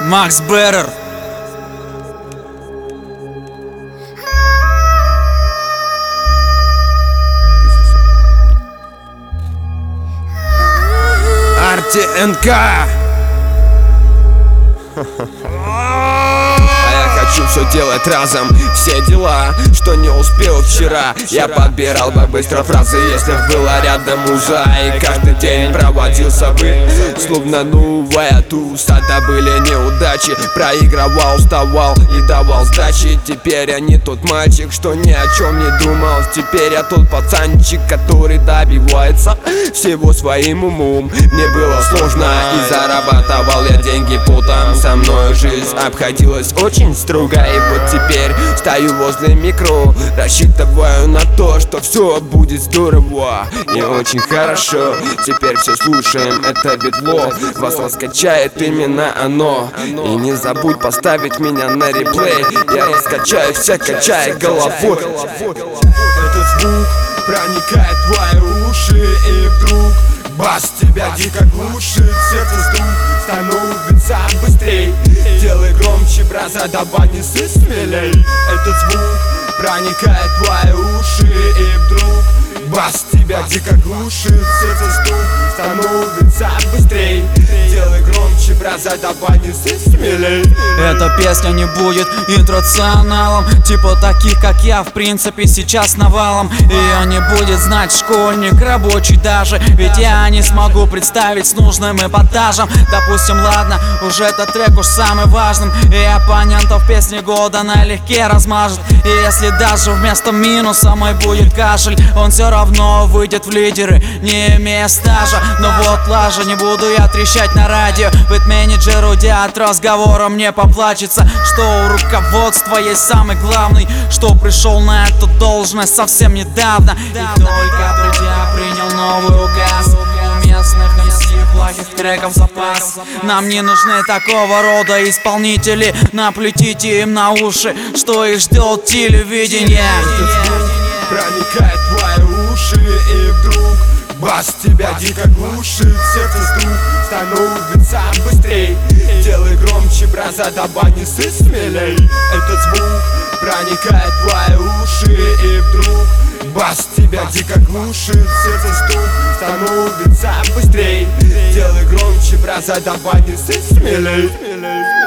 Макс Берер. РТНК. Хочу все делать разом, все дела, что не успел вчера. Я подбирал бы быстро фразы, если б была рядом мужа. И каждый день проводился бы, словно новая туз. Тогда были неудачи, проигрывал, уставал и давал сдачи. Теперь я не тот мальчик, что ни о чем не думал. Теперь я тот пацанчик, который добивается всего своим умом. Мне было сложно и зарабатывал я деньги потом. Со мной жизнь обходилась очень строго. И вот теперь стою возле микро, рассчитываю на то, что все будет здорово и очень хорошо. Теперь все слушаем, это битло, вас раскачает именно оно. И не забудь поставить меня на реплей, я раскачаю всех, качая головой. Этот звук проникает в твои уши, и вдруг бас тебя дико глушит, сердце вдруг становится быстрей. Делай громче, браза, добавь не смелей. Этот звук проникает в твои уши, и вдруг бас тебя дико глушит, сердце вдруг становится быстрей. Делай громче, браза, добавь не смелей. Эта песня не будет интронационалом, типа таких, как я, в принципе, сейчас навалом. Ее не будет знать школьник, рабочий даже, ведь я не смогу представить с нужным эпатажем. Допустим, ладно, уже этот трек уж самый важный, и оппонентов песни года налегке размажет. И если даже вместо минуса мой будет кашель, он все равно выйдет в лидеры, не имея стажа. Но вот лажа, не буду я трещать на радио, ведь менеджер, уйдя от разговора, мне поплачется, что у руководства есть самый главный, что пришел на эту должность совсем недавно. И только придя, принял новый указ. У местных MC плохих треков запас. Нам не нужны такого рода исполнители, наплетите им на уши, что их ждет телевидение. Проникает в твои уши, и вдруг бас тебя дико глушит, сердце вдруг становится быстрей. Делай громче, браза, добавь не смелей. Этот звук проникает в твои уши, и вдруг бас тебя дико глушит, сердце вдруг становится быстрей. Делай громче, браза, добавь не смелей.